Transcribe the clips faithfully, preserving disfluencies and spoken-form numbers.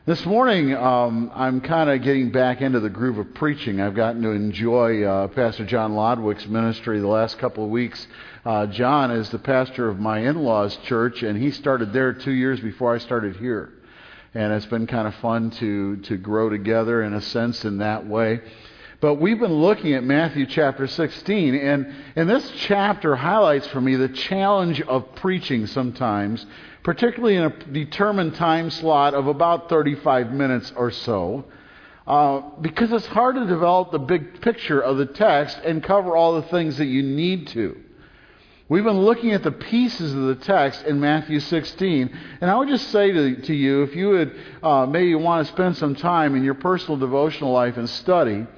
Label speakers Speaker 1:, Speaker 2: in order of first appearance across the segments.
Speaker 1: This morning, um, I'm kind of getting back into the groove of preaching. I've gotten to enjoy uh, Pastor John Lodwick's ministry the last couple of weeks. Uh, John is the pastor of my in-laws' church, and he started there two years before I started here. And it's been kind of fun to, to grow together in a sense in that way. But we've been looking at Matthew chapter sixteen, and, and this chapter highlights for me the challenge of preaching sometimes, particularly in a determined time slot of about thirty-five minutes or so, uh, because it's hard to develop the big picture of the text and cover all the things that you need to. We've been looking at the pieces of the text in Matthew sixteen, and I would just say to, to you, if you would uh, maybe want to spend some time in your personal devotional life and study,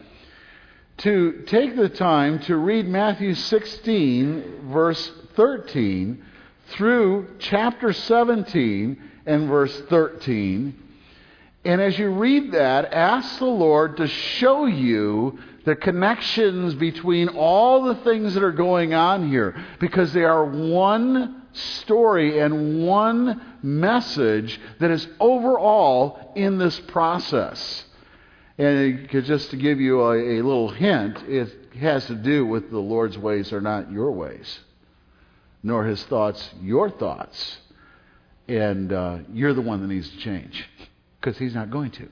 Speaker 1: to take the time to read Matthew sixteen, verse thirteen, through chapter seventeen and verse thirteen. And as you read that, ask the Lord to show you the connections between all the things that are going on here, because they are one story and one message that is overall in this process. And just to give you a, a little hint, it has to do with the Lord's ways are not your ways, nor His thoughts your thoughts. And uh, you're the one that needs to change, because He's not going to.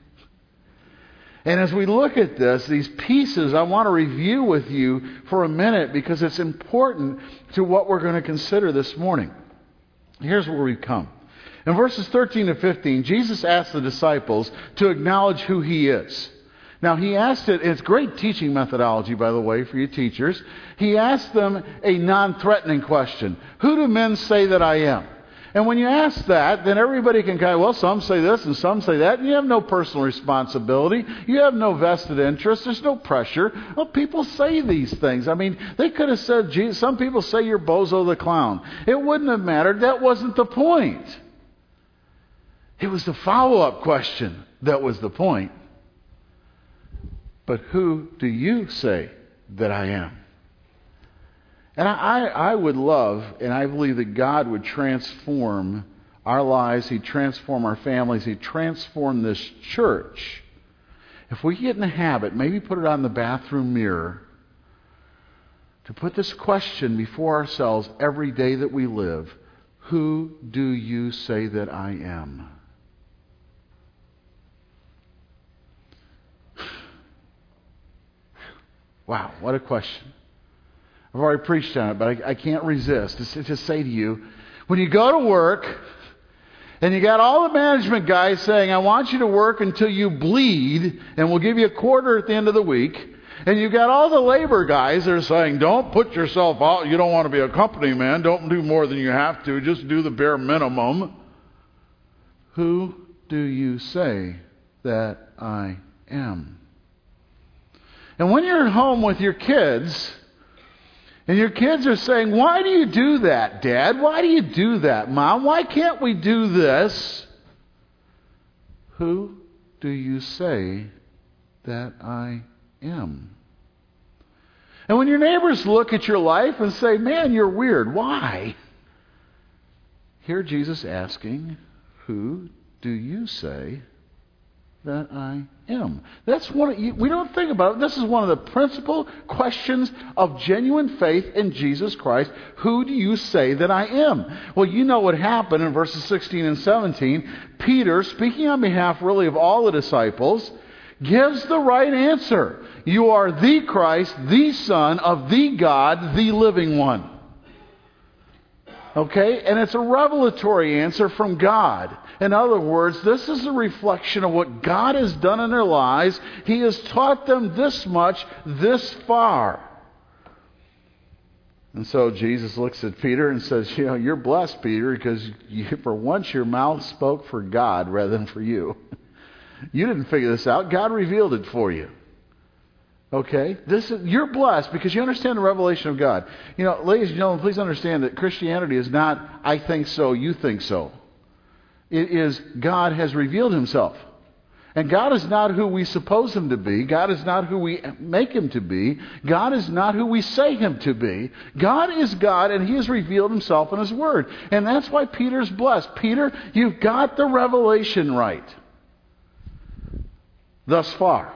Speaker 1: And as we look at this, these pieces, I want to review with you for a minute, because it's important to what we're going to consider this morning. Here's where we've come. In verses thirteen to fifteen, Jesus asked the disciples to acknowledge who He is. Now, He asked it, it's great teaching methodology, by the way, for you teachers. He asked them a non-threatening question. Who do men say that I am? And when you ask that, then everybody can kind of, well, some say this and some say that. And you have no personal responsibility. You have no vested interest. There's no pressure. Well, people say these things. I mean, they could have said, geez, some people say you're Bozo the Clown. It wouldn't have mattered. That wasn't the point. It was the follow-up question that was the point. But who do you say that I am? And I, I would love, and I believe that God would transform our lives. He'd transform our families. He'd transform this church. If we get in the habit, maybe put it on the bathroom mirror, to put this question before ourselves every day that we live: who do you say that I am? Wow, what a question. I've already preached on it, but I, I can't resist to just say to you, when you go to work and you got all the management guys saying, I want you to work until you bleed and we'll give you a quarter at the end of the week, and you got all the labor guys that are saying, don't put yourself out, you don't want to be a company man, don't do more than you have to, just do the bare minimum. Who do you say that I am? And when you're at home with your kids, and your kids are saying, why do you do that, Dad? Why do you do that, Mom? Why can't we do this? Who do you say that I am? And when your neighbors look at your life and say, man, you're weird. Why? Hear Jesus asking, who do you say that I am? That's one of, we don't think about it. This is one of the principal questions of genuine faith in Jesus Christ. Who do you say that I am? Well, you know what happened in verses sixteen and seventeen. Peter, speaking on behalf really of all the disciples, gives the right answer. You are the Christ, the Son of the God, the living one. Okay? And it's a revelatory answer from God. In other words, this is a reflection of what God has done in their lives. He has taught them this much, this far. And so Jesus looks at Peter and says, you know, you're blessed, Peter, because you, for once your mouth spoke for God rather than for you. You didn't figure this out. God revealed it for you. Okay? This is, you're blessed because you understand the revelation of God. You know, ladies and gentlemen, please understand that Christianity is not, I think so, you think so. It is, God has revealed Himself. And God is not who we suppose Him to be. God is not who we make Him to be. God is not who we say Him to be. God is God, and He has revealed Himself in His Word. And that's why Peter's blessed. Peter, you've got the revelation right. thus far.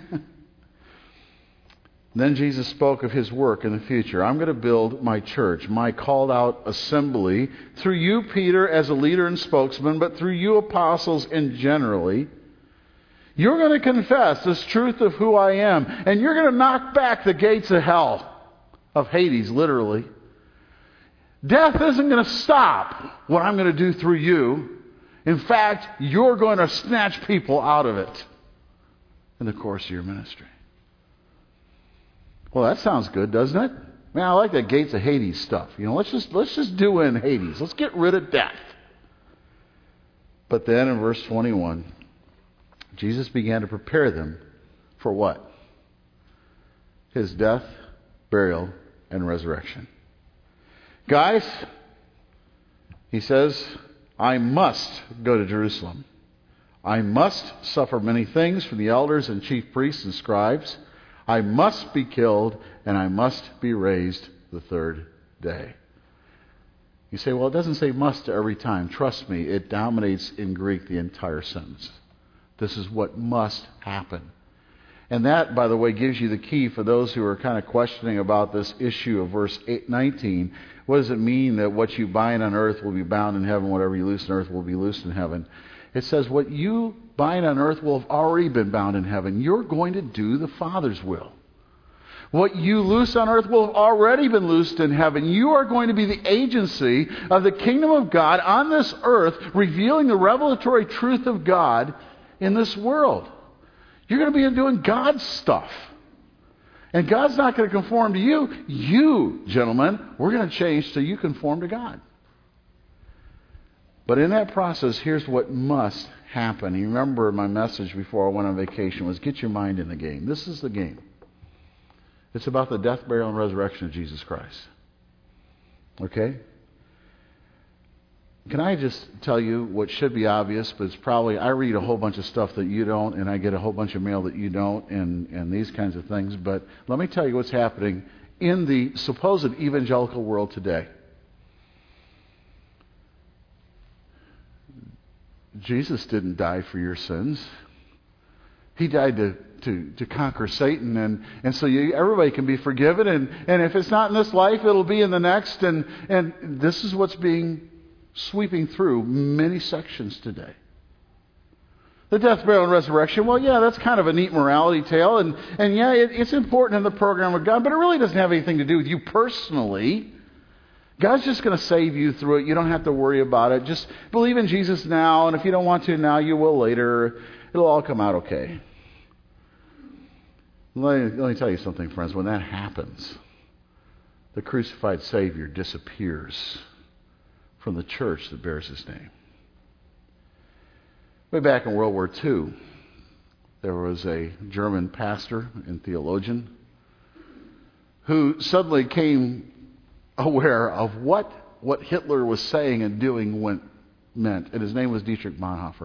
Speaker 1: Then Jesus spoke of his work in the future. I'm going to build my church, my called out assembly, through you, Peter, as a leader and spokesman, but through you, apostles, and generally. You're going to confess this truth of who I am, and you're going to knock back the gates of hell, of Hades, literally. Death isn't going to stop what I'm going to do through you. In fact, you're going to snatch people out of it in the course of your ministry. Well, that sounds good, doesn't it? Man, I like that gates of Hades stuff. You know, let's just let's just do in Hades. Let's get rid of death. But then in verse twenty-one, Jesus began to prepare them for what? His death, burial, and resurrection. Guys, he says, I must go to Jerusalem. I must suffer many things from the elders and chief priests and scribes. I must be killed, and I must be raised the third day. You say, well, it doesn't say must every time. Trust me, it dominates in Greek the entire sentence. This is what must happen. And that, by the way, gives you the key for those who are kind of questioning about this issue of verse eight, nineteen. What does it mean that what you bind on earth will be bound in heaven, whatever you loose on earth will be loosed in heaven? It says what you bind on earth will have already been bound in heaven. You're going to do the Father's will. What you loose on earth will have already been loosed in heaven. You are going to be the agency of the kingdom of God on this earth, revealing the revelatory truth of God in this world. You're going to be doing God's stuff. And God's not going to conform to you. You, gentlemen, we're going to change so you conform to God. But in that process, here's what must happen. You remember my message before I went on vacation was get your mind in the game. This is the game. It's about the death, burial, and resurrection of Jesus Christ. Okay? Can I just tell you what should be obvious, but it's probably, I read a whole bunch of stuff that you don't, and I get a whole bunch of mail that you don't, and, and these kinds of things. But let me tell you what's happening in the supposed evangelical world today. Jesus didn't die for your sins. He died to, to, to conquer Satan, and, and so you, everybody can be forgiven, and, and if it's not in this life, it'll be in the next, and, and this is what's being sweeping through many sections today. The death, burial, and resurrection, well, yeah, that's kind of a neat morality tale, and, and yeah, it, it's important in the program of God, but it really doesn't have anything to do with you personally. God's just going to save you through it. You don't have to worry about it. Just believe in Jesus now, and if you don't want to now, you will later. It'll all come out okay. Let me, let me tell you something, friends. When that happens, the crucified Savior disappears from the church that bears his name. Way back in World War Two, there was a German pastor and theologian who suddenly came aware of what, what Hitler was saying and doing went, meant. And his name was Dietrich Bonhoeffer.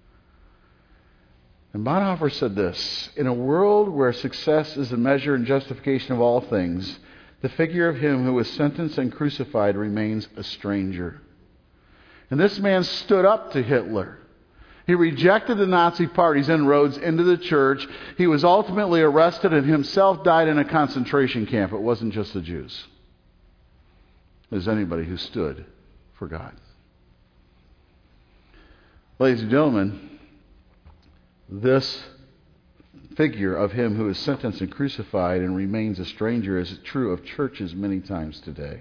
Speaker 1: And Bonhoeffer said this: in a world where success is the measure and justification of all things, the figure of him who was sentenced and crucified remains a stranger. And this man stood up to Hitler. He rejected the Nazi Party's inroads into the church. He was ultimately arrested and himself died in a concentration camp. It wasn't just the Jews. It was anybody who stood for God. Ladies and gentlemen, this figure of him who is sentenced and crucified and remains a stranger is true of churches many times today.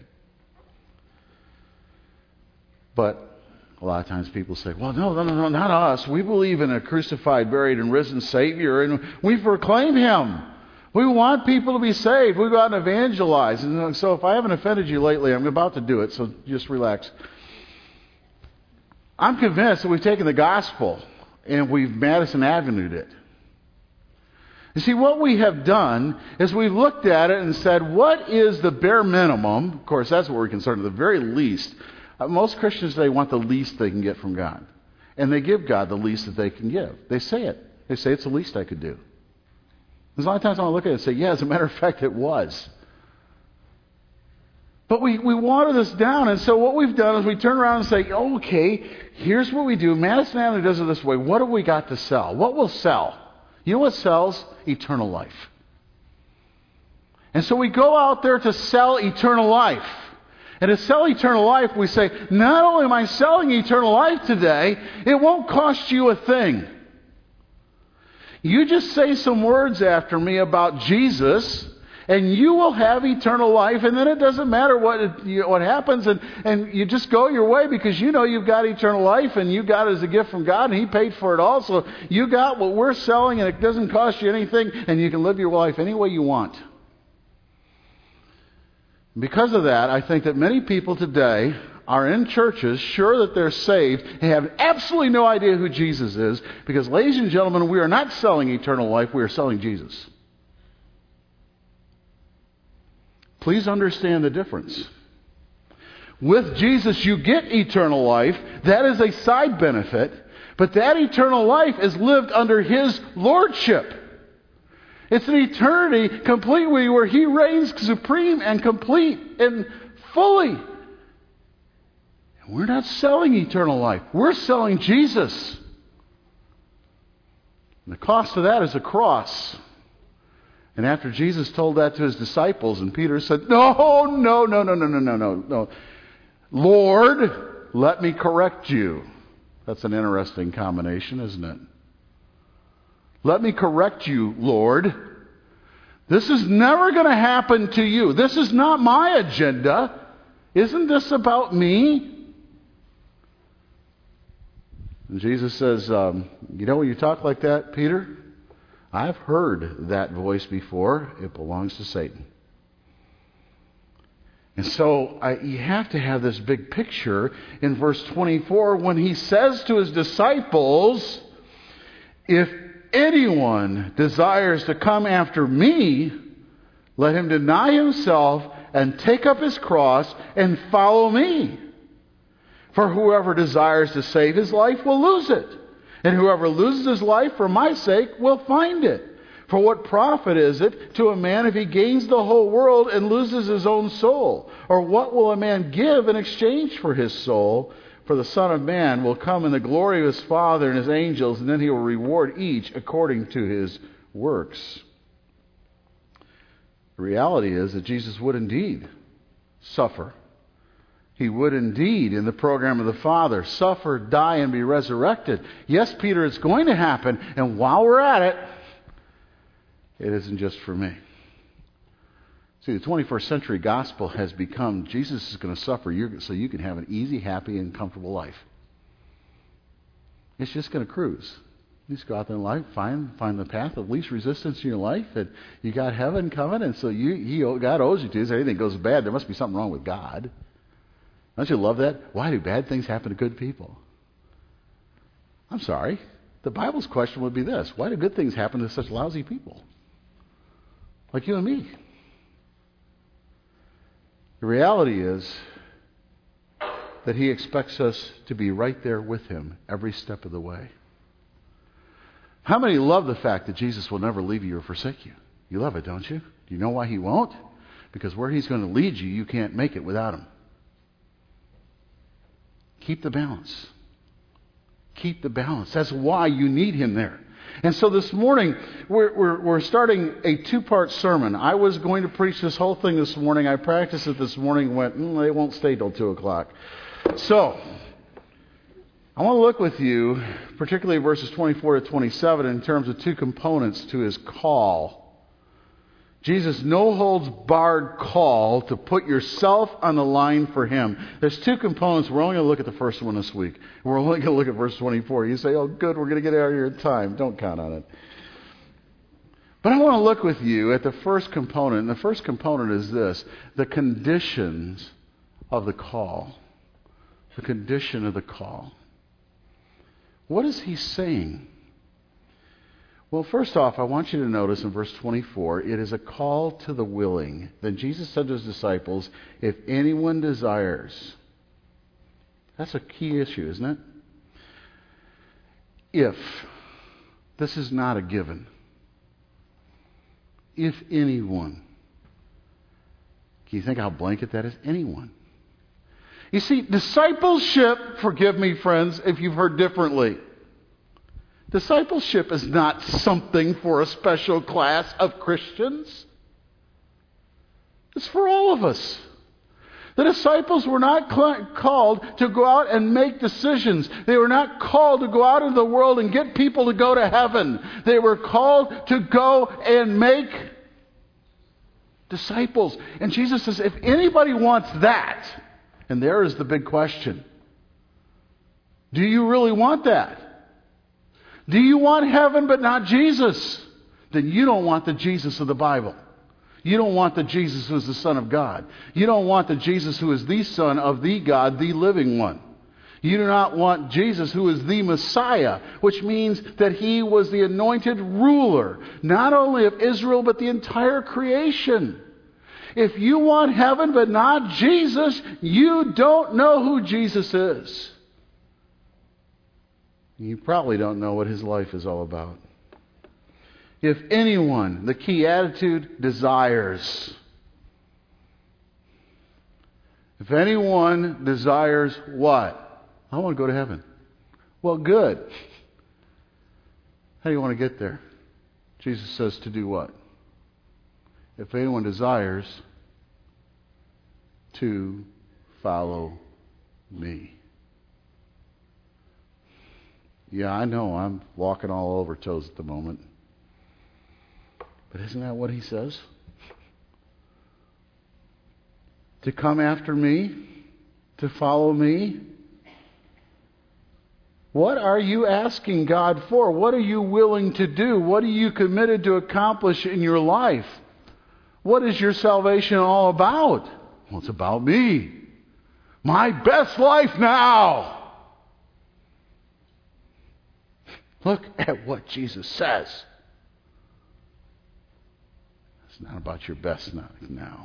Speaker 1: But a lot of times people say, well, no, no, no, no, not us. We believe in a crucified, buried, and risen Savior, and we proclaim him. We want people to be saved. We go out and evangelize. And so if I haven't offended you lately, I'm about to do it, so just relax. I'm convinced that we've taken the gospel and we've Madison Avenue'd it. You see, what we have done is we've looked at it and said, what is the bare minimum? Of course, that's what we're concerned with, the very least. Uh, most Christians today want the least they can get from God. And they give God the least that they can give. They say it. They say it's the least I could do. There's a lot of times I want to look at it and say, yeah, as a matter of fact, it was. But we, we water this down, and so what we've done is we turn around and say, oh, okay, here's what we do. Madison Avenue does it this way. What have we got to sell? What will sell? You know what sells? Eternal life. And so we go out there to sell eternal life. And to sell eternal life, we say, not only am I selling eternal life today, it won't cost you a thing. You just say some words after me about Jesus, and you will have eternal life, and then it doesn't matter what it, you, what happens, and, and you just go your way because you know you've got eternal life, and you got it as a gift from God, and He paid for it all, so you got what we're selling, and it doesn't cost you anything, and you can live your life any way you want. Because of that, I think that many people today are in churches sure that they're saved and have absolutely no idea who Jesus is, because, ladies and gentlemen, we are not selling eternal life, we are selling Jesus. Please understand the difference. With Jesus, you get eternal life. That is a side benefit, but that eternal life is lived under His lordship. It's an eternity completely where He reigns supreme and complete and fully. And we're not selling eternal life. We're selling Jesus. And the cost of that is a cross. And after Jesus told that to His disciples, and Peter said, no, no, no, no, no, no, no, no, no. Lord, let me correct you. That's an interesting combination, isn't it? Let me correct you, Lord. This is never going to happen to you. This is not my agenda. Isn't this about me? And Jesus says, um, you know when you talk like that, Peter? I've heard that voice before. It belongs to Satan. And so I, you have to have this big picture in verse twenty-four when He says to His disciples, if anyone desires to come after me, let him deny himself and take up his cross and follow me. For whoever desires to save his life will lose it. And whoever loses his life for my sake will find it. For what profit is it to a man if he gains the whole world and loses his own soul? Or what will a man give in exchange for his soul? For the Son of Man will come in the glory of His Father and His angels, and then He will reward each according to his works. The reality is that Jesus would indeed suffer. He would indeed, in the program of the Father, suffer, die, and be resurrected. Yes, Peter, it's going to happen, and while we're at it, it isn't just for me. See, the twenty-first century gospel has become Jesus is going to suffer so you can have an easy, happy, and comfortable life. It's just going to cruise. You just go out there in life, find find the path of least resistance in your life, and you got heaven coming, and so you he God owes you to. So anything goes bad, there must be something wrong with God. Don't you love that? Why do bad things happen to good people? I'm sorry. The Bible's question would be this: why do good things happen to such lousy people like you and me? The reality is that He expects us to be right there with Him every step of the way. How many love the fact that Jesus will never leave you or forsake you? You love it, don't you? Do you know why He won't? Because where He's going to lead you, you can't make it without Him. Keep the balance. Keep the balance. That's why you need Him there. And so this morning, we're, we're, we're starting a two-part sermon. I was going to preach this whole thing this morning. I practiced it this morning and went, mm, they won't stay till two o'clock. So, I want to look with you, particularly verses twenty-four to twenty-seven, in terms of two components to His call. Jesus' no-holds-barred call to put yourself on the line for Him. There's two components. We're only going to look at the first one this week. We're only going to look at verse twenty-four. You say, oh, good, we're going to get out of here in time. Don't count on it. But I want to look with you at the first component. And the first component is this: the conditions of the call. The condition of the call. What is He saying? Well, first off, I want you to notice in verse twenty-four, it is a call to the willing. Then Jesus said to His disciples, if anyone desires. That's a key issue, isn't it? If. This is not a given. If anyone. Can you think how blanket that is? Anyone. You see, discipleship, forgive me, friends, if you've heard differently. Discipleship is not something for a special class of Christians. It's for all of us. The disciples were not cl- called to go out and make decisions. They were not called to go out into the world and get people to go to heaven. They were called to go and make disciples. And Jesus says, if anybody wants that, and there is the big question, do you really want that? Do you want heaven but not Jesus? Then you don't want the Jesus of the Bible. You don't want the Jesus who is the Son of God. You don't want the Jesus who is the Son of the God, the living one. You do not want Jesus who is the Messiah, which means that he was the anointed ruler, not only of Israel, but the entire creation. If you want heaven but not Jesus, you don't know who Jesus is. You probably don't know what his life is all about. If anyone, the key attitude, desires. If anyone desires what? I want to go to heaven. Well, good. How do you want to get there? Jesus says to do what? If anyone desires to follow me. Yeah, I know I'm walking all over toes at the moment. But isn't that what he says? To come after me, to follow me. What are you asking God for? What are you willing to do? What are you committed to accomplish in your life? What is your salvation all about? Well, it's about me. My best life now. Look at what Jesus says. It's not about your best now.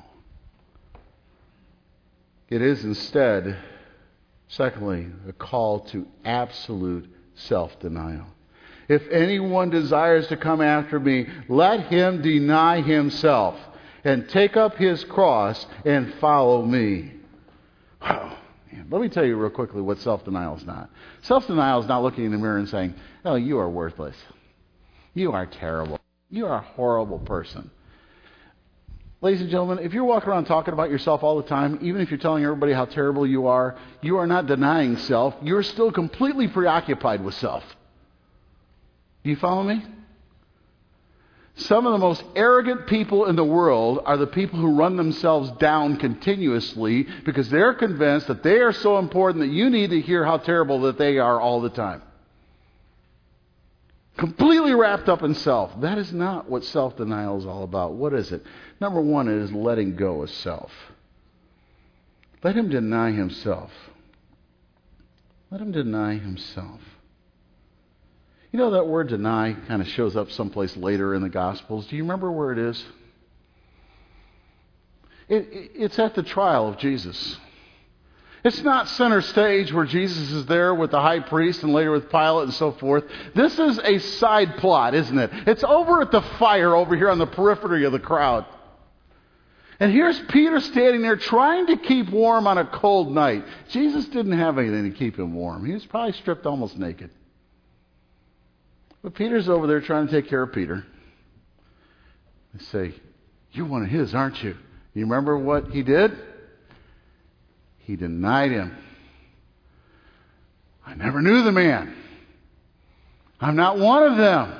Speaker 1: It is instead, secondly, a call to absolute self-denial. If anyone desires to come after me, let him deny himself and take up his cross and follow me. Wow. Let me tell you real quickly what self-denial is not. Self-denial is not looking in the mirror and saying, oh, you are worthless. You are terrible. You are a horrible person. Ladies and gentlemen, if you're walking around talking about yourself all the time, even if you're telling everybody how terrible you are, you are not denying self. You're still completely preoccupied with self. Do you follow me? Some of the most arrogant people in the world are the people who run themselves down continuously because they're convinced that they are so important that you need to hear how terrible that they are all the time. Completely wrapped up in self. That is not what self-denial is all about. What is it? Number one, it is letting go of self. Let him deny himself. Let him deny himself. You know that word deny kind of shows up someplace later in the Gospels. Do you remember where it is? It, it, it's at the trial of Jesus. It's not center stage where Jesus is there with the high priest and later with Pilate and so forth. This is a side plot, isn't it? It's over at the fire over here on the periphery of the crowd. And here's Peter standing there trying to keep warm on a cold night. Jesus didn't have anything to keep him warm. He was probably stripped almost naked. But Peter's over there trying to take care of Peter. They say, you're one of his, aren't you? You remember what he did? He denied him. I never knew the man. I'm not one of them.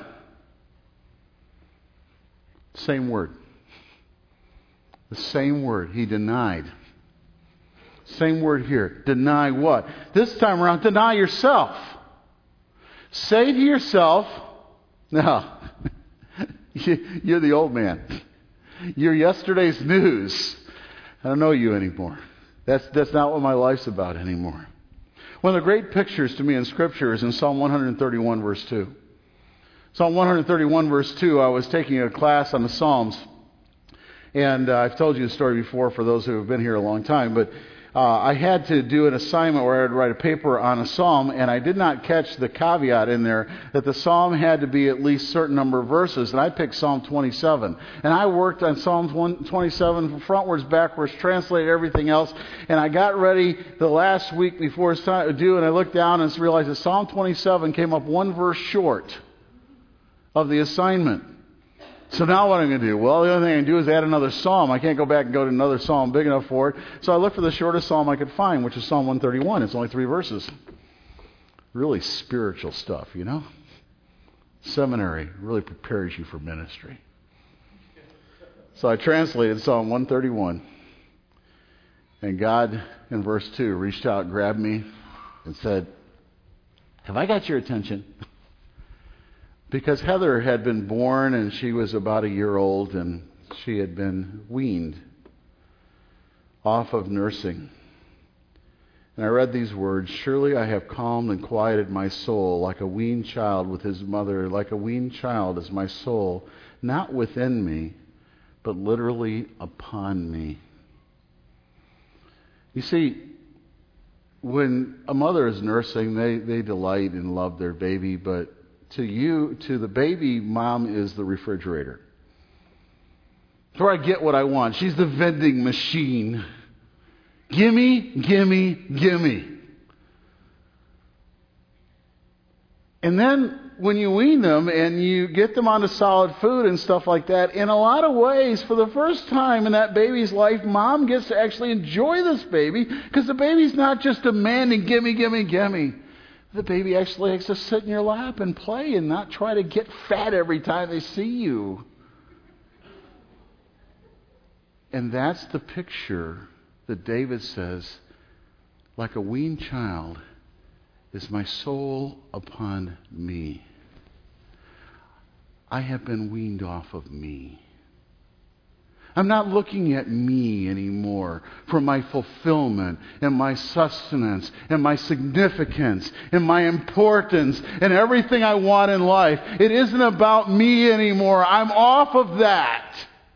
Speaker 1: Same word. The same word. He denied. Same word here. Deny what? This time around, deny yourself. Say to yourself, no, you're the old man. You're yesterday's news. I don't know you anymore. That's, that's not what my life's about anymore. One of the great pictures to me in Scripture is in Psalm one thirty-one, verse two. Psalm one thirty-one, verse two, I was taking a class on the Psalms. And uh, I've told you the story before for those who have been here a long time. But uh, I had to do an assignment where I had to write a paper on a psalm, and I did not catch the caveat in there that the psalm had to be at least a certain number of verses, and I picked Psalm twenty-seven. And I worked on Psalm twenty-seven from frontwards, backwards, translated everything else, and I got ready the last week before it's time to do, and I looked down and realized that Psalm twenty-seven came up one verse short of the assignment. So now what I'm going to do? Well, the only thing I can do is add another psalm. I can't go back and go to another psalm big enough for it. So I looked for the shortest psalm I could find, which is Psalm one thirty-one. It's only three verses. Really spiritual stuff, you know? Seminary really prepares you for ministry. So I translated Psalm one thirty-one. And God, in verse two, reached out, grabbed me, and said, "Have I got your attention?" Because Heather had been born and she was about a year old and she had been weaned off of nursing. And I read these words, "Surely I have calmed and quieted my soul like a weaned child with his mother. Like a weaned child is my soul, not within me, but literally upon me." You see, when a mother is nursing, they, they delight and love their baby, but To you, to the baby, mom is the refrigerator. It's where I get what I want. She's the vending machine. Gimme, gimme, gimme. And then when you wean them and you get them onto solid food and stuff like that, in a lot of ways, for the first time in that baby's life, mom gets to actually enjoy this baby because the baby's not just demanding gimme, gimme, gimme. The baby actually likes to sit in your lap and play and not try to get fat every time they see you. And that's the picture that David says, like a weaned child is my soul upon me. I have been weaned off of me. I'm not looking at me anymore for my fulfillment and my sustenance and my significance and my importance and everything I want in life. It isn't about me anymore. I'm off of that.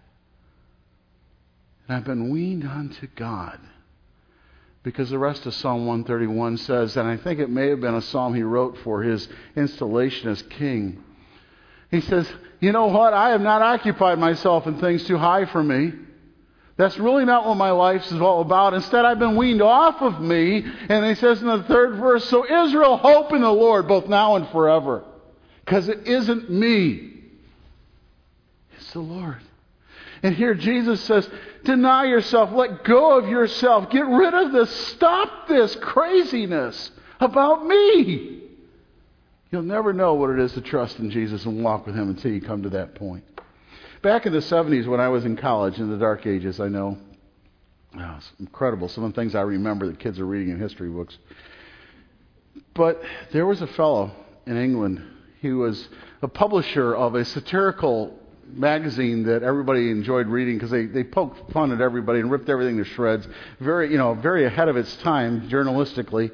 Speaker 1: And I've been weaned onto God. Because the rest of Psalm one thirty-one says, and I think it may have been a psalm he wrote for his installation as king. He says, "You know what? I have not occupied myself in things too high for me. That's really not what my life is all about. Instead, I've been weaned off of me." And he says in the third verse, "So Israel, hope in the Lord, both now and forever." Because it isn't me. It's the Lord. And here Jesus says, deny yourself. Let go of yourself. Get rid of this. Stop this craziness about me. You'll never know what it is to trust in Jesus and walk with Him until you come to that point. Back in the seventies when I was in college, in the dark ages, I know, oh, it's incredible, some of the things I remember that kids are reading in history books. But there was a fellow in England. He was a publisher of a satirical magazine that everybody enjoyed reading because they, they poked fun at everybody and ripped everything to shreds. Very, you know, very ahead of its time journalistically.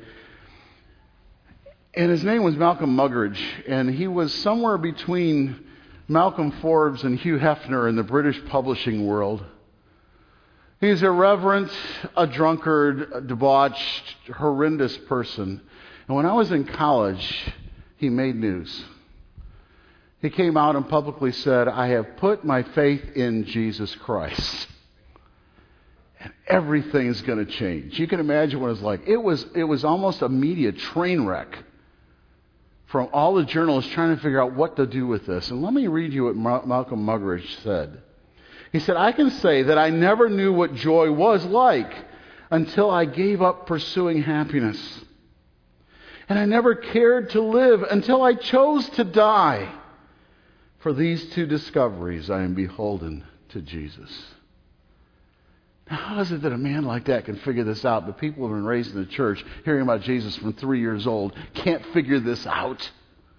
Speaker 1: And his name was Malcolm Muggeridge, and he was somewhere between Malcolm Forbes and Hugh Hefner in the British publishing world. He's irreverent, a drunkard, a debauched, horrendous person. And when I was in college, he made news. He came out and publicly said, "I have put my faith in Jesus Christ. And everything is going to change." You can imagine what it was like. It was, it was almost a media train wreck from all the journalists trying to figure out what to do with this. And let me read you what Ma- Malcolm Muggeridge said. He said, "I can say that I never knew what joy was like until I gave up pursuing happiness. And I never cared to live until I chose to die. For these two discoveries, I am beholden to Jesus." Now, how is it that a man like that can figure this out, but people who have been raised in the church, hearing about Jesus from three years old, can't figure this out?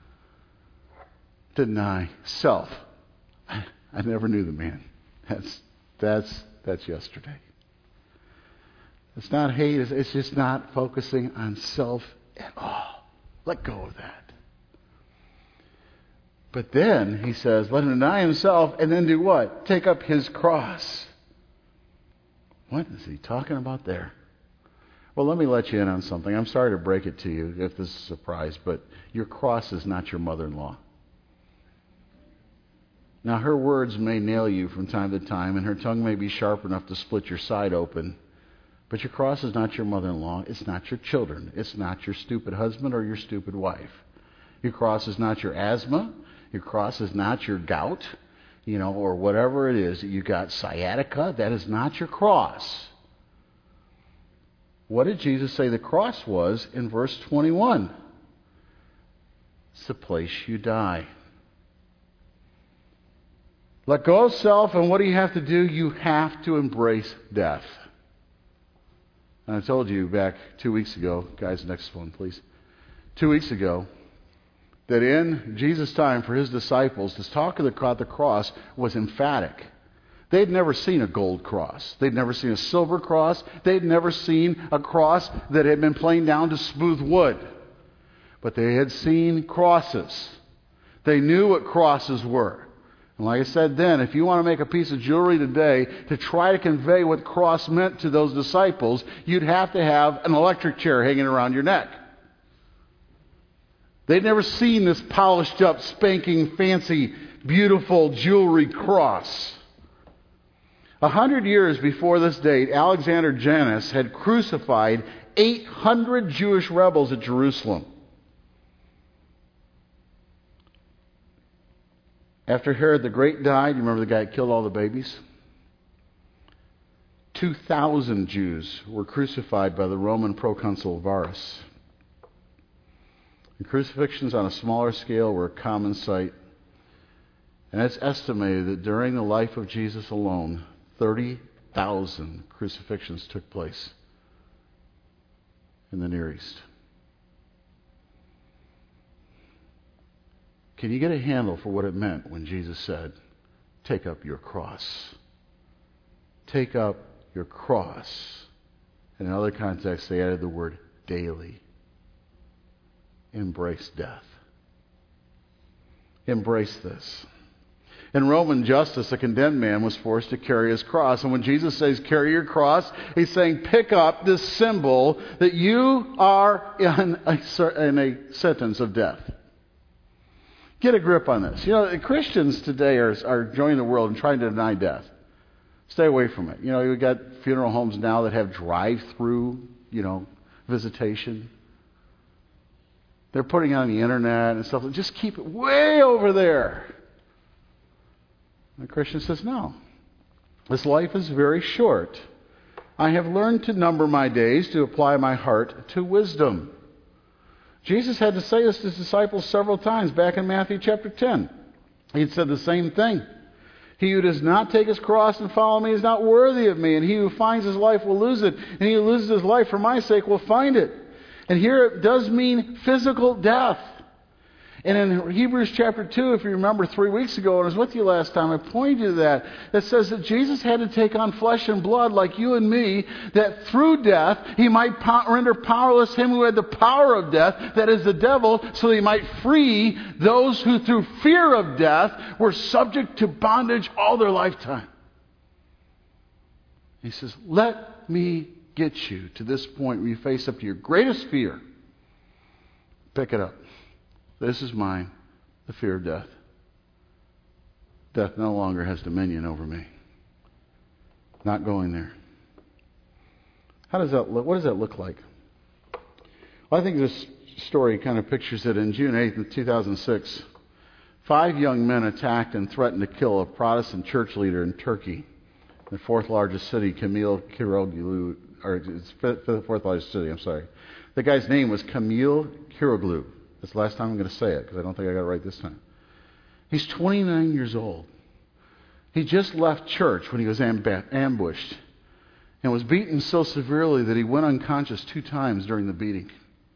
Speaker 1: Deny self. I never knew the man. That's that's that's yesterday. It's not hate. It's, it's just not focusing on self at all. Let go of that. But then he says, let him deny himself and then do what? Take up his cross. What is he talking about there? Well, let me let you in on something. I'm sorry to break it to you if this is a surprise, but your cross is not your mother-in-law. Now, her words may nail you from time to time, and her tongue may be sharp enough to split your side open, but your cross is not your mother-in-law. It's not your children. It's not your stupid husband or your stupid wife. Your cross is not your asthma. Your cross is not your gout, you know, or whatever it is that you got, sciatica. That is not your cross. What did Jesus say the cross was in verse twenty-one? It's the place you die. Let go of self, and what do you have to do? You have to embrace death. And I told you back two weeks ago, guys, next one, please. Two weeks ago, that in Jesus' time for his disciples, to talk about the cross was emphatic. They'd never seen a gold cross. They'd never seen a silver cross. They'd never seen a cross that had been planed down to smooth wood. But they had seen crosses. They knew what crosses were. And like I said then, if you want to make a piece of jewelry today to try to convey what cross meant to those disciples, you'd have to have an electric chair hanging around your neck. They'd never seen this polished up, spanking, fancy, beautiful jewelry cross. A hundred years before this date, Alexander Janus had crucified eight hundred Jewish rebels at Jerusalem. After Herod the Great died, you remember the guy that killed all the babies? two thousand Jews were crucified by the Roman proconsul Varus. And crucifixions on a smaller scale were a common sight. And it's estimated that during the life of Jesus alone, thirty thousand crucifixions took place in the Near East. Can you get a handle for what it meant when Jesus said, take up your cross? Take up your cross. In another context, they added the word daily. Embrace death. Embrace this. In Roman justice, a condemned man was forced to carry his cross. And when Jesus says, carry your cross, he's saying, pick up this symbol that you are in a, in a sentence of death. Get a grip on this. You know, Christians today are, are joining the world and trying to deny death. Stay away from it. You know, you've got funeral homes now that have drive-through, you know, visitation. They're putting it on the internet and stuff. Just keep it way over there. The Christian says, no. This life is very short. I have learned to number my days, to apply my heart to wisdom. Jesus had to say this to his disciples several times back in Matthew chapter ten. He had said the same thing. He who does not take his cross and follow me is not worthy of me, and he who finds his life will lose it, and he who loses his life for my sake will find it. And here it does mean physical death. And in Hebrews chapter two, if you remember three weeks ago, and I was with you last time, I pointed you to that. That says that Jesus had to take on flesh and blood like you and me, that through death he might po- render powerless him who had the power of death, that is the devil, so that he might free those who through fear of death were subject to bondage all their lifetime. He says, let me get you to this point where you face up to your greatest fear. Pick it up. This is mine, the fear of death. Death no longer has dominion over me. Not going there. How does that look? What does that look like? Well, I think this story kind of pictures it. In June eighth, two thousand six, five young men attacked and threatened to kill a Protestant church leader in Turkey, the fourth largest city, Kamil Kiroglu, or it's the fourth largest city, I'm sorry. The guy's name was Kamil Kiroglu. That's the last time I'm going to say it, because I don't think I got it right this time. He's twenty-nine years old. He just left church when he was amb- ambushed and was beaten so severely that he went unconscious two times during the beating.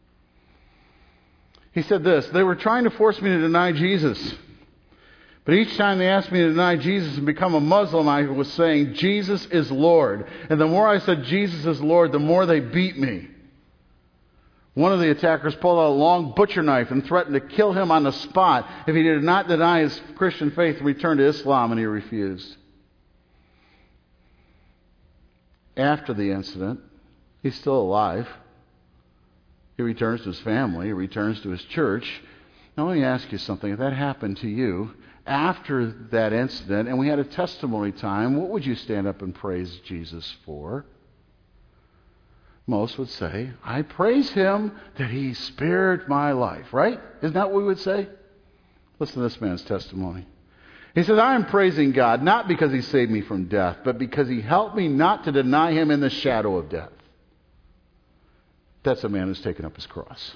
Speaker 1: He said this, they were trying to force me to deny Jesus. But each time they asked me to deny Jesus and become a Muslim, I was saying, Jesus is Lord. And the more I said Jesus is Lord, the more they beat me. One of the attackers pulled out a long butcher knife and threatened to kill him on the spot if he did not deny his Christian faith and return to Islam, and he refused. After the incident, He's still alive. He returns to his family. He returns to his church. Now let me ask you something. If that happened to you after that incident and we had a testimony time, what would you stand up and praise Jesus for? Most would say, I praise him that he spared my life, right? Isn't that what we would say? Listen to this man's testimony. He says, I am praising God not because he saved me from death, but because he helped me not to deny him in the shadow of death. That's a man who's taken up his cross.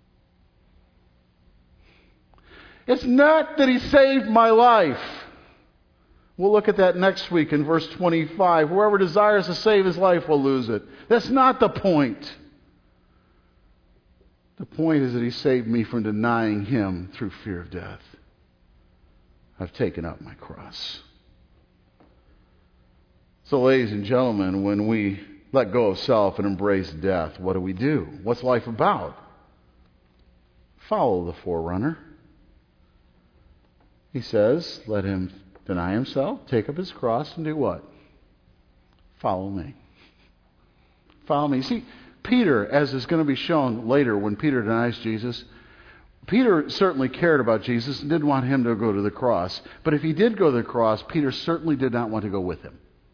Speaker 1: It's not that he saved my life. We'll look at that next week in verse twenty-five. Whoever desires to save his life will lose it. That's not the point. The point is that he saved me from denying him through fear of death. I've taken up my cross. So, ladies and gentlemen, when we let go of self and embrace death, what do we do? What's life about? Follow the forerunner. He says, let him deny himself, take up his cross, and do what? Follow me. Follow me. See, Peter, as is going to be shown later when Peter denies Jesus, Peter certainly cared about Jesus and didn't want him to go to the cross. But if he did go to the cross, Peter certainly did not want to go with him.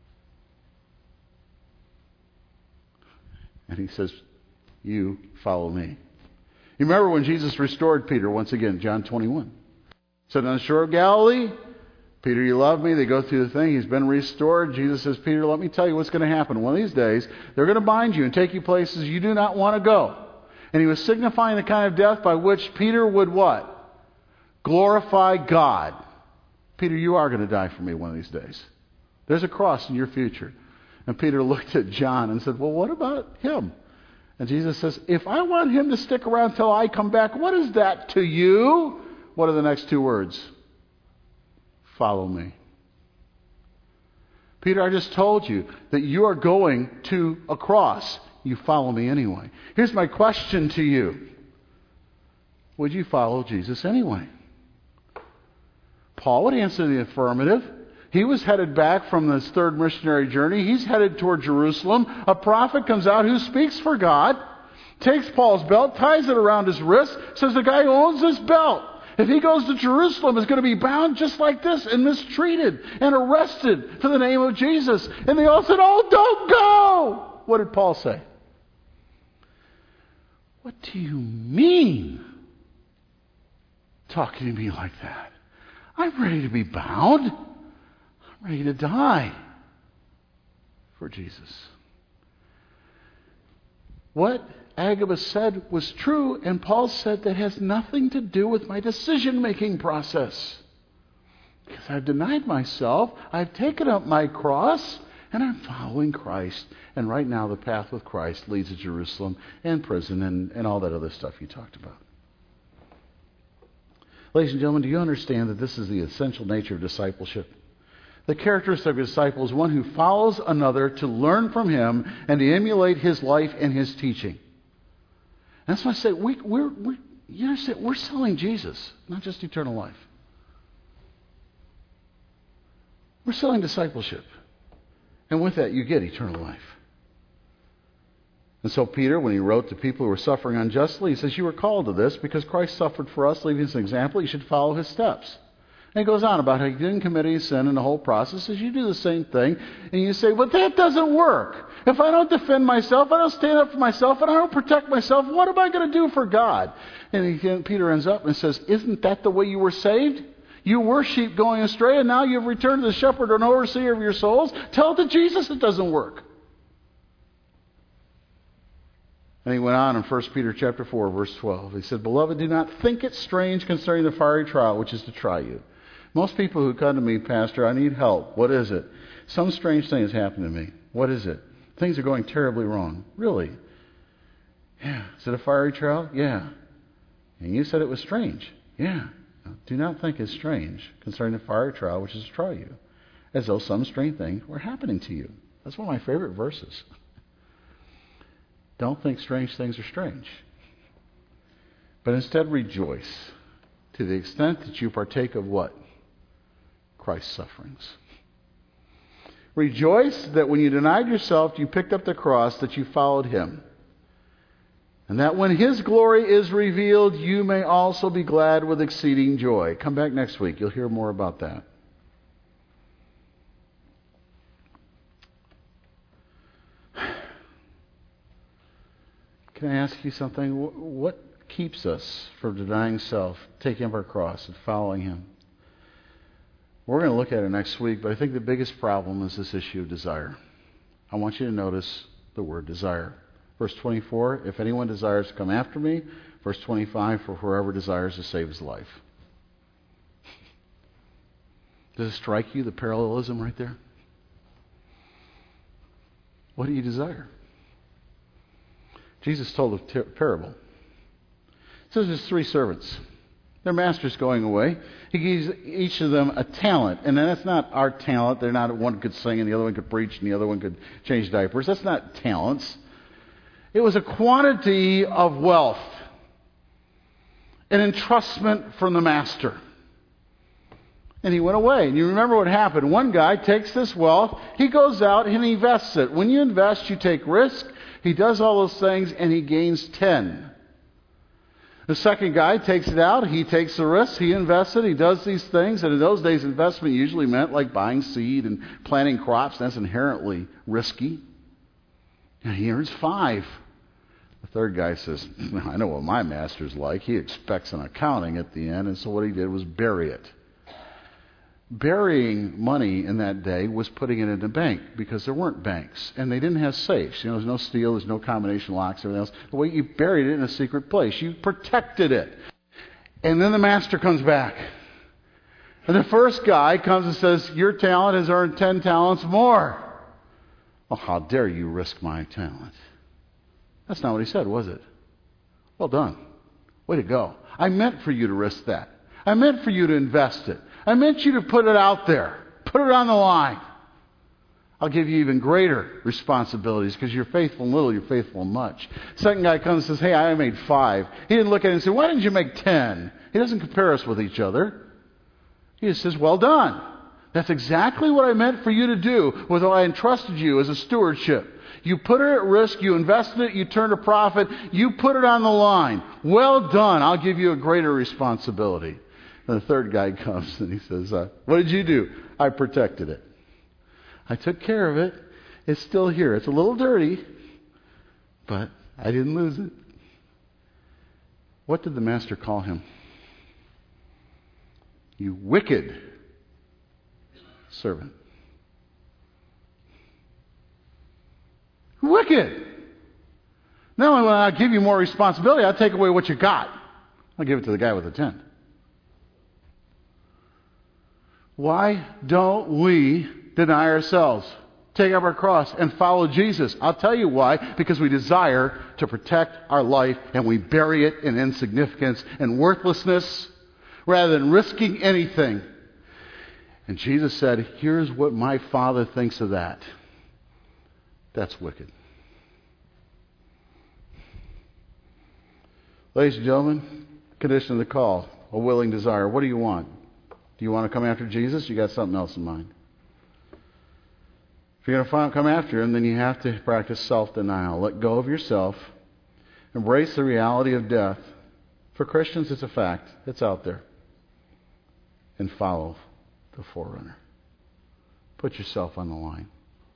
Speaker 1: And he says, you follow me. You remember when Jesus restored Peter once again, John twenty-one. He said, on the shore of Galilee, Peter, you love me. They go through the thing. He's been restored. Jesus says, Peter, let me tell you what's going to happen. One of these days, they're going to bind you and take you places you do not want to go. And he was signifying the kind of death by which Peter would what? Glorify God. Peter, you are going to die for me one of these days. There's a cross in your future. And Peter looked at John and said, well, what about him? And Jesus says, if I want him to stick around till I come back, what is that to you? What are the next two words? Follow me. Peter, I just told you that you are going to a cross. You follow me anyway. Here's my question to you. Would you follow Jesus anyway? Paul would answer the affirmative. He was headed back from this third missionary journey. He's headed toward Jerusalem. A prophet comes out who speaks for God, takes Paul's belt, ties it around his wrist, says the guy who owns this belt, if he goes to Jerusalem, is going to be bound just like this and mistreated and arrested for the name of Jesus. And they all said, oh, don't go. What did Paul say? What do you mean talking to me like that? I'm ready to be bound. I'm ready to die for Jesus. What Agabus said was true, and Paul said that has nothing to do with my decision-making process. Because I've denied myself, I've taken up my cross, and I'm following Christ. And right now the path with Christ leads to Jerusalem and prison and, and all that other stuff you talked about. Ladies and gentlemen, do you understand that this is the essential nature of discipleship? The characteristic of a disciple is one who follows another to learn from him and to emulate his life and his teaching. That's why I say we, we're, we're, you understand, we're selling Jesus, not just eternal life. We're selling discipleship. And with that, you get eternal life. And so Peter, when he wrote to people who were suffering unjustly, he says, you were called to this because Christ suffered for us, leaving us an example. You should follow his steps. And he goes on about how he didn't commit any sin in the whole process. Says you do the same thing. And you say, but that doesn't work. If I don't defend myself, I don't stand up for myself, and I don't protect myself, what am I going to do for God? And he, Peter ends up and says, isn't that the way you were saved? You were sheep going astray, and now you've returned to the shepherd and overseer of your souls. Tell it to Jesus it doesn't work. And he went on in First Peter chapter four, verse twelve. He said, beloved, do not think it strange concerning the fiery trial which is to try you. Most people who come to me, Pastor, I need help. What is it? Some strange thing has happened to me. What is it? Things are going terribly wrong. Really? Yeah. Is it a fiery trial? Yeah. And you said it was strange. Yeah. Do not think it's strange concerning the fiery trial which is to try you, as though some strange thing were happening to you. That's one of my favorite verses. Don't think strange things are strange, but instead rejoice to the extent that you partake of what? Christ's sufferings. Rejoice that when you denied yourself, you picked up the cross, that you followed him. And that when his glory is revealed, you may also be glad with exceeding joy. Come back next week. You'll hear more about that. Can I ask you something? What keeps us from denying self, taking up our cross, and following him? We're going to look at it next week, but I think the biggest problem is this issue of desire. I want you to notice the word desire. Verse twenty-four, if anyone desires to come after me. Verse twenty-five, for whoever desires to save his life. Does it strike you, the parallelism right there? What do you desire? Jesus told a ter- parable. It says there's three servants. Their master's going away. He gives each of them a talent. And then that's not our talent. They're not, one could sing and the other one could preach and the other one could change diapers. That's not talents. It was a quantity of wealth. An entrustment from the master. And he went away. And you remember what happened. One guy takes this wealth. He goes out and he invests it. When you invest, you take risk. He does all those things and he gains ten. The second guy takes it out. He takes the risk. He invests it. He does these things. And in those days, investment usually meant like buying seed and planting crops. That's inherently risky. And he earns five. The third guy says, I know what my master's like. He expects an accounting at the end. And so what he did was bury it. Burying money in that day was putting it in the bank because there weren't banks and they didn't have safes. You know, there's no steel, there's no combination locks, everything else. The way you buried it in a secret place, you protected it. And then the master comes back. And the first guy comes and says, your talent has earned ten talents more. Oh, how dare you risk my talent? That's not what he said, was it? Well done. Way to go. I meant for you to risk that. I meant for you to invest it. I meant you to put it out there. Put it on the line. I'll give you even greater responsibilities because you're faithful in little, you're faithful in much. Second guy comes and says, hey, I made five. He didn't look at it and say, why didn't you make ten? He doesn't compare us with each other. He just says, well done. That's exactly what I meant for you to do with what I entrusted you as a stewardship. You put it at risk, you invested it, you turned a profit, you put it on the line. Well done. I'll give you a greater responsibility. And the third guy comes and he says, uh, what did you do? I protected it. I took care of it. It's still here. It's a little dirty, but I didn't lose it. What did the master call him? You wicked servant. Wicked. Not only will I give you more responsibility, I'll take away what you got. I'll give it to the guy with the ten. Why don't we deny ourselves, take up our cross, and follow Jesus? I'll tell you why. Because we desire to protect our life, and we bury it in insignificance and worthlessness rather than risking anything. And Jesus said, here's what my Father thinks of that. That's wicked. Ladies and gentlemen, condition of the call, a willing desire. What do you want? Do you want to come after Jesus? You got something else in mind. If you're going to come after him, then you have to practice self-denial. Let go of yourself. Embrace the reality of death. For Christians, it's a fact. It's out there. And follow the forerunner. Put yourself on the line.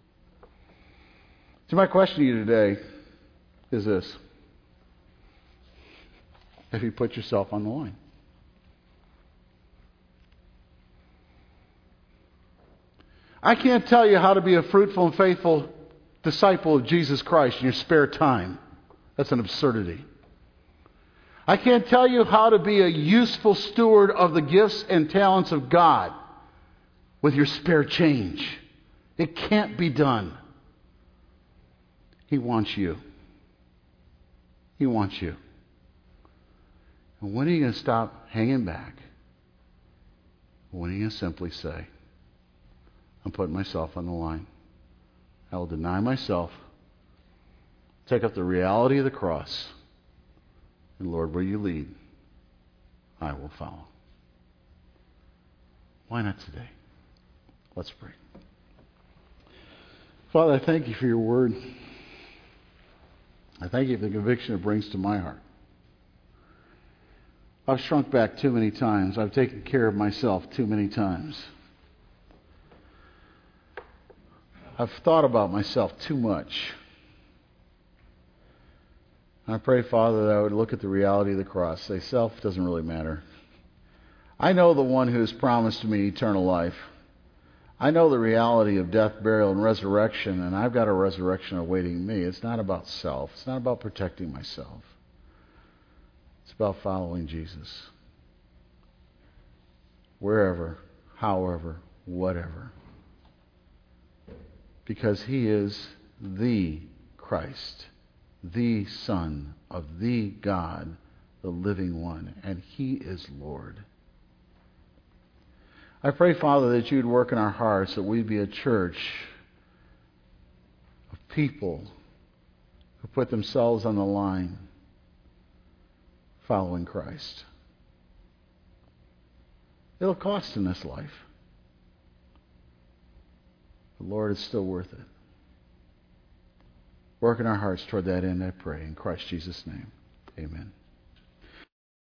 Speaker 1: So my question to you today is this. Have you put yourself on the line? I can't tell you how to be a fruitful and faithful disciple of Jesus Christ in your spare time. That's an absurdity. I can't tell you how to be a useful steward of the gifts and talents of God with your spare change. It can't be done. He wants you. He wants you. And when are you going to stop hanging back? When are you going to simply say, I'm putting myself on the line. I will deny myself, take up the reality of the cross, and Lord, where you lead, I will follow. Why not today? Let's pray. Father, I thank you for your word. I thank you for the conviction it brings to my heart. I've shrunk back too many times. I've taken care of myself too many times. I've thought about myself too much. I pray, Father, that I would look at the reality of the cross. Say, self doesn't really matter. I know the one who has promised me eternal life. I know the reality of death, burial, and resurrection, and I've got a resurrection awaiting me. It's not about self. It's not about protecting myself. It's about following Jesus. Wherever, however, whatever. Because he is the Christ, the Son of the God, the living one, and he is Lord. I pray, Father, that you'd work in our hearts, that we'd be a church of people who put themselves on the line following Christ. It'll cost in this life. But Lord, it's still worth it. Work in our hearts toward that end, I pray. In Christ Jesus' name, amen.